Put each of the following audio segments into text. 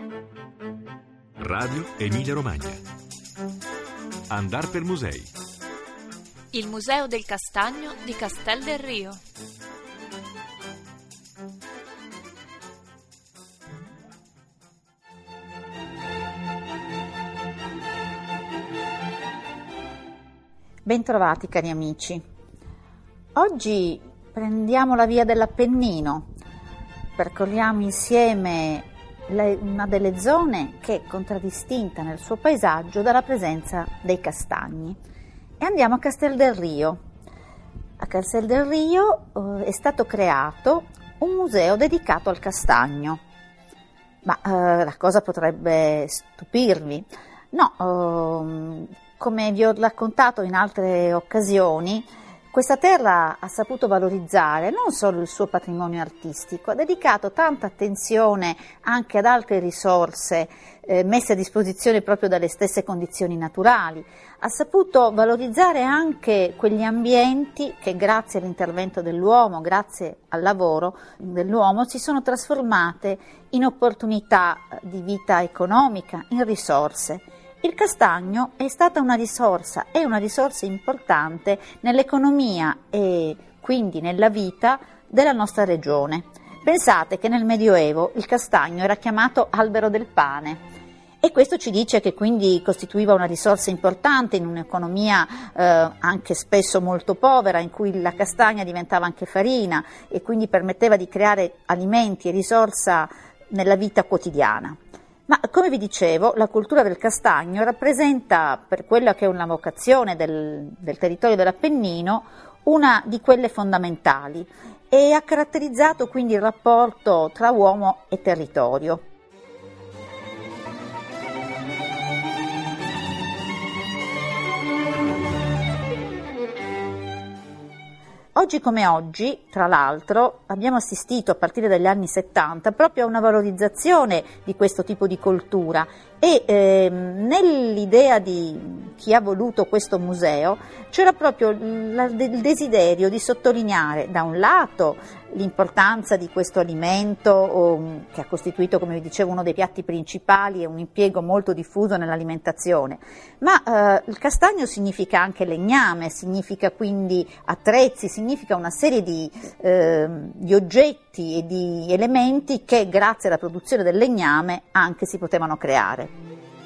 Radio Emilia Romagna. Andar per musei. Il Museo del Castagno di Castel del Rio. Bentrovati cari amici. Oggi prendiamo la via dell'Appennino, percorriamo insieme una delle zone che è contraddistinta nel suo paesaggio dalla presenza dei castagni e andiamo a Castel del Rio. A Castel del Rio è stato creato un museo dedicato al castagno, ma la cosa potrebbe stupirvi. No, come vi ho raccontato in altre occasioni, questa terra ha saputo valorizzare non solo il suo patrimonio artistico, ha dedicato tanta attenzione anche ad altre risorse messe a disposizione proprio dalle stesse condizioni naturali, ha saputo valorizzare anche quegli ambienti che grazie all'intervento dell'uomo, grazie al lavoro dell'uomo, si sono trasformate in opportunità di vita economica, in risorse. Il castagno è stata una risorsa importante nell'economia e quindi nella vita della nostra regione. Pensate che nel Medioevo il castagno era chiamato albero del pane e questo ci dice che quindi costituiva una risorsa importante in un'economia anche spesso molto povera, in cui la castagna diventava anche farina e quindi permetteva di creare alimenti e risorsa nella vita quotidiana. Ma come vi dicevo, la cultura del castagno rappresenta, per quella che è una vocazione del territorio dell'Appennino, una di quelle fondamentali e ha caratterizzato quindi il rapporto tra uomo e territorio. Oggi come oggi, tra l'altro, abbiamo assistito a partire dagli anni 70 proprio a una valorizzazione di questo tipo di cultura e nell'idea di chi ha voluto questo museo c'era proprio il desiderio di sottolineare da un lato l'importanza di questo alimento che ha costituito, come vi dicevo, uno dei piatti principali e un impiego molto diffuso nell'alimentazione, ma il castagno significa anche legname, significa quindi attrezzi, significa una serie di oggetti e di elementi che grazie alla produzione del legname anche si potevano creare.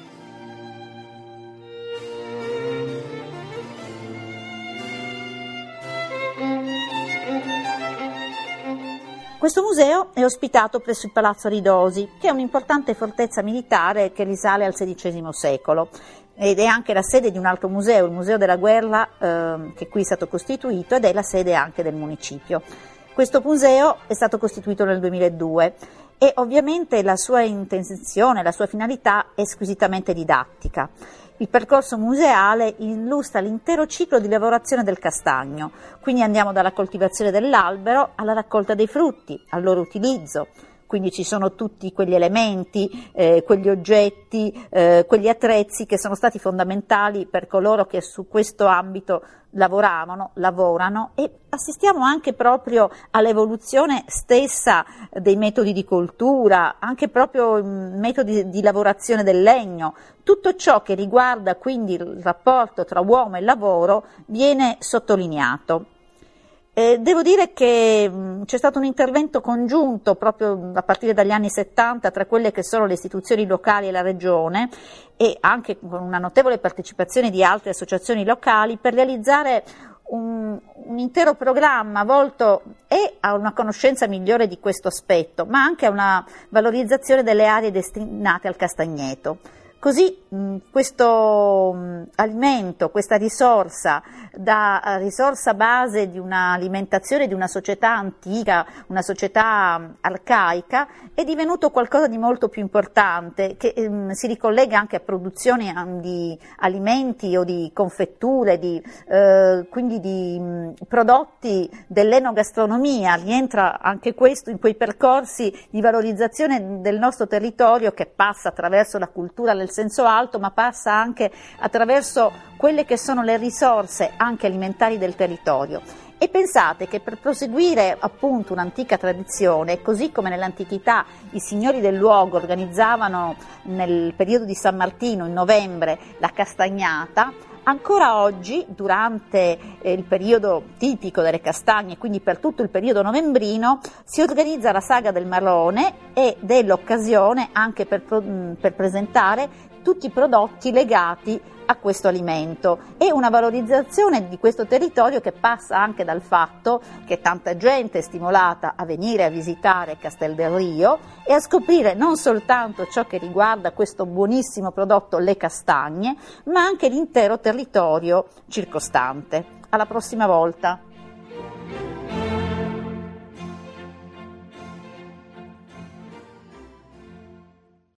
Questo museo è ospitato presso il Palazzo Aridosi, che è un'importante fortezza militare che risale al XVI secolo ed è anche la sede di un altro museo, il Museo della Guerra, che qui è stato costituito ed è la sede anche del municipio. Questo museo è stato costituito nel 2002 e ovviamente la sua intenzione, la sua finalità è squisitamente didattica. Il percorso museale illustra l'intero ciclo di lavorazione del castagno, quindi andiamo dalla coltivazione dell'albero alla raccolta dei frutti, al loro utilizzo. Quindi ci sono tutti quegli elementi, quegli oggetti, quegli attrezzi che sono stati fondamentali per coloro che su questo ambito lavorano e assistiamo anche proprio all'evoluzione stessa dei metodi di coltura, anche proprio metodi di lavorazione del legno. Tutto ciò che riguarda quindi il rapporto tra uomo e lavoro viene sottolineato. Devo dire che c'è stato un intervento congiunto proprio a partire dagli anni 70 tra quelle che sono le istituzioni locali e la regione e anche con una notevole partecipazione di altre associazioni locali per realizzare un intero programma volto a una conoscenza migliore di questo aspetto, ma anche a una valorizzazione delle aree destinate al castagneto. Così questo alimento, questa risorsa, da risorsa base di un'alimentazione di una società antica, una società arcaica, è divenuto qualcosa di molto più importante, che si ricollega anche a produzioni di alimenti o di confetture, quindi di prodotti dell'enogastronomia. Rientra anche questo in quei percorsi di valorizzazione del nostro territorio che passa attraverso la cultura del senso alto, ma passa anche attraverso quelle che sono le risorse anche alimentari del territorio. E pensate che per proseguire appunto un'antica tradizione, così come nell'antichità i signori del luogo organizzavano nel periodo di San Martino, in novembre, la castagnata, ancora oggi, durante il periodo tipico delle castagne, quindi per tutto il periodo novembrino, si organizza la saga del marrone ed è l'occasione anche per presentare tutti i prodotti legati a questo alimento. È una valorizzazione di questo territorio che passa anche dal fatto che tanta gente è stimolata a venire a visitare Castel del Rio e a scoprire non soltanto ciò che riguarda questo buonissimo prodotto, le castagne, ma anche l'intero territorio circostante. Alla prossima volta!